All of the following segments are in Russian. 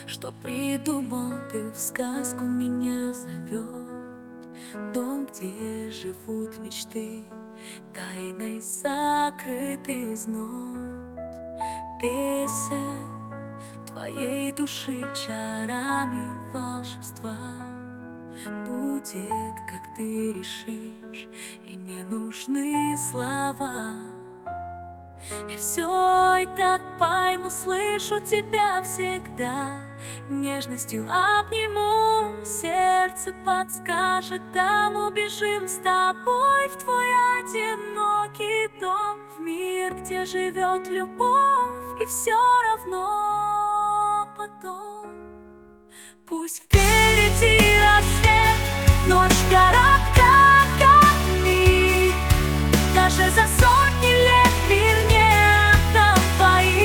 Что придумал ты, в сказку меня зовет. Дом, где живут мечты, тайной закрытый знот. Песен твоей души чарами волшебства будет, как ты решишь, и не нужны слова. Я все и так пойму, слышу тебя всегда, нежностью обниму, сердце подскажет, там убежим с тобой в твой одинокий дом, в мир, где живет любовь, и все равно потом. Пусть впереди рассвет, ночь коротка, как миг, даже за сотни лет мир не двоих.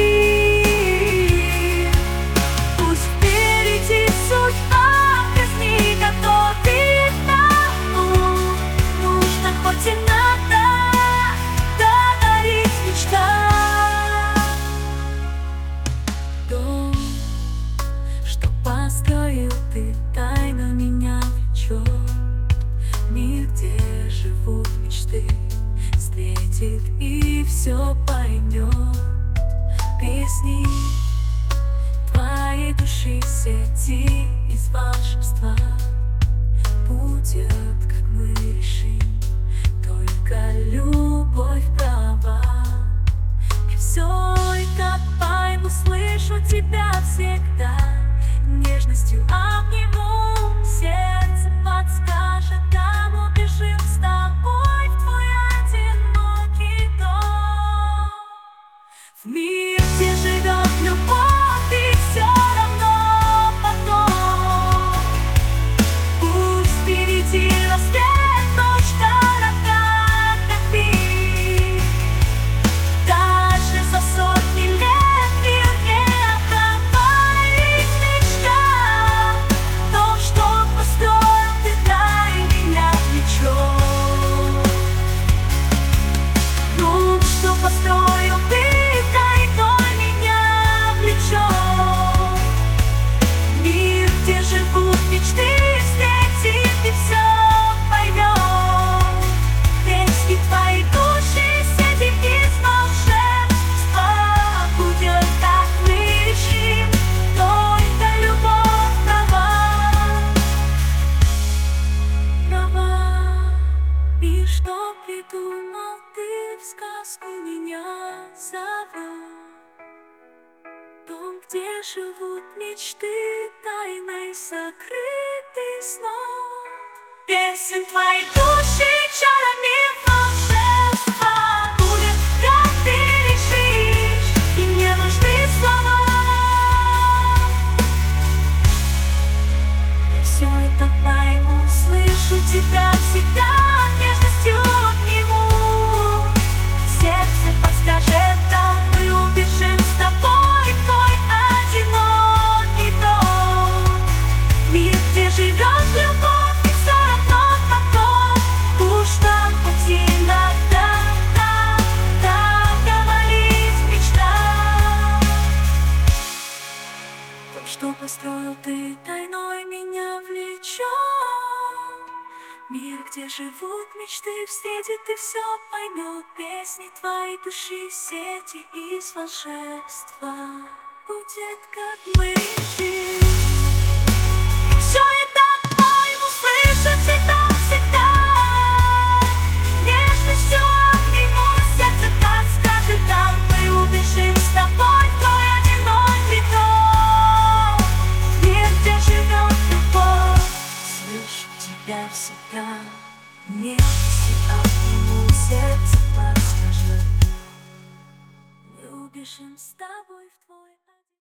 Пусть впереди судьба, казни готовит тому, нужно хоть иногда додарить мечта. Дом, что построил ты, тайно меня влечет. Мир, где живут мечты, встретит и все поймет. Песни твоей души, сети из волшебства будет, как мы решим, только любовь права. Я все и так пойму, слышу тебя всегда, нежностью обниму, сердце подскажет, там убежим с тобой в твой одинокий дом, в мир, где живет любовь, и все равно потом. Пусть впереди рассвет, ночь коротка, как миг, даже за сотни лет мир не остановить мечта. То, что построил ты, дай меня влечет. Ну, что построил ты, тайной меня влечет. Мир, где живут мечты, встретит и все поймет. Песни твоей души, сети из волшебства будет, как мы решим, только любовь права. Права. И что придумал ты, в сказку меня зовет. Дом, где живут мечты, тайной закрытый снов. Песен твоей души, чарами волшебства будет, как ты решишь, и мне нужны слова. Я все это пойму, слышу тебя всегда, нежностью обниму, сердце подскажет, там мы убежим с тобой в твой одинокий дом, мир, где живет любовь, и все равно потом. Уж там хоть иногда говорить мечта. То, что построил ты, тайной меня влечет. Мир, где живут мечты, встретит и все поймет. Песни твоей души, сети из волшебства будет, как мы решим. Все и так пойму, слышу тебя всегда, нежностью обниму, сердце подскажет, там мы убежим с тобой в твой одинокий дом, мир, где живет любовь. Слышу тебя всегда, нежностью обниму, сердце подскажет, мы убежим с тобой в твой